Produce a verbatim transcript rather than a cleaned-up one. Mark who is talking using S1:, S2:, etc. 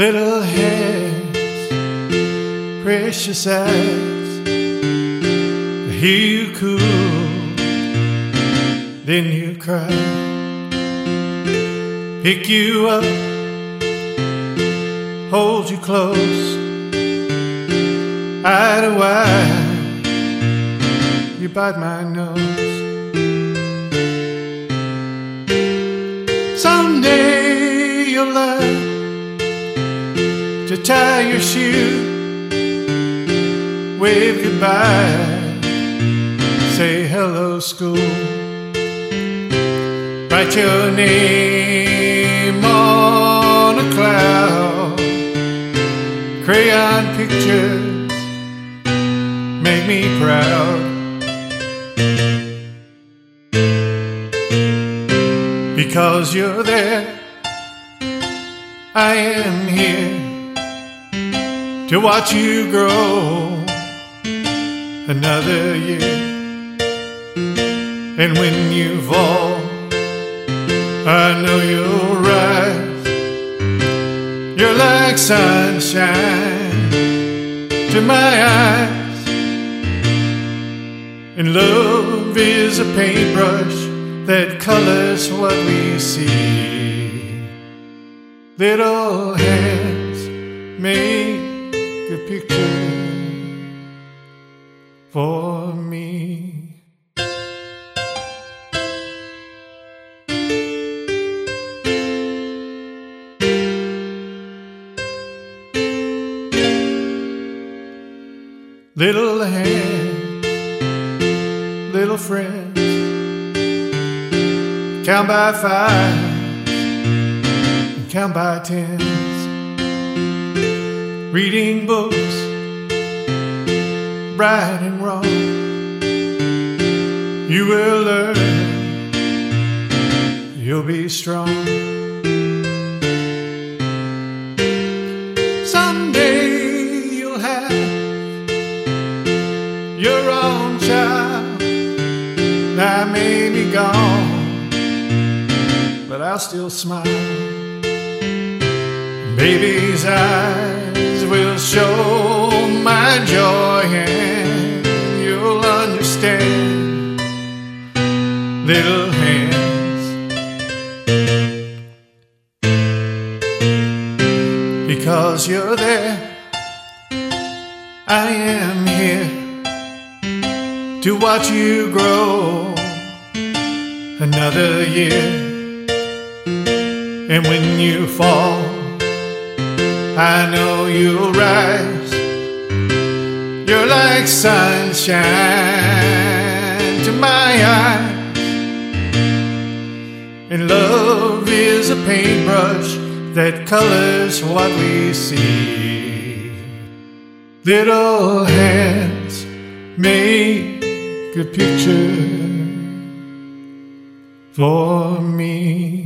S1: Little hands, precious eyes, I hear you cool, then you cry. Pick you up, hold you close, eye to eye, you bite my nose. Someday you'll learn to tie your shoe, wave goodbye, say hello school. Write your name on a cloud, crayon pictures make me proud. Because you're there, I am here to watch you grow another year. And when you fall, I know you'll rise. You're like sunshine to my eyes. And love is a paintbrush that colors what we see. Little hands make a picture for me. Little hands, little friends, count by fives and count by tens. Reading books, right and wrong, you will learn, you'll be strong. Someday you'll have your own child. I may be gone, but I'll still smile. Baby's eyes will show my joy, and you'll understand. Little hands, because you're there, I am here to watch you grow another year. And when you fall, I know you'll rise. You're like sunshine to my eyes. And love is a paintbrush that colors what we see. Little hands make a picture for me.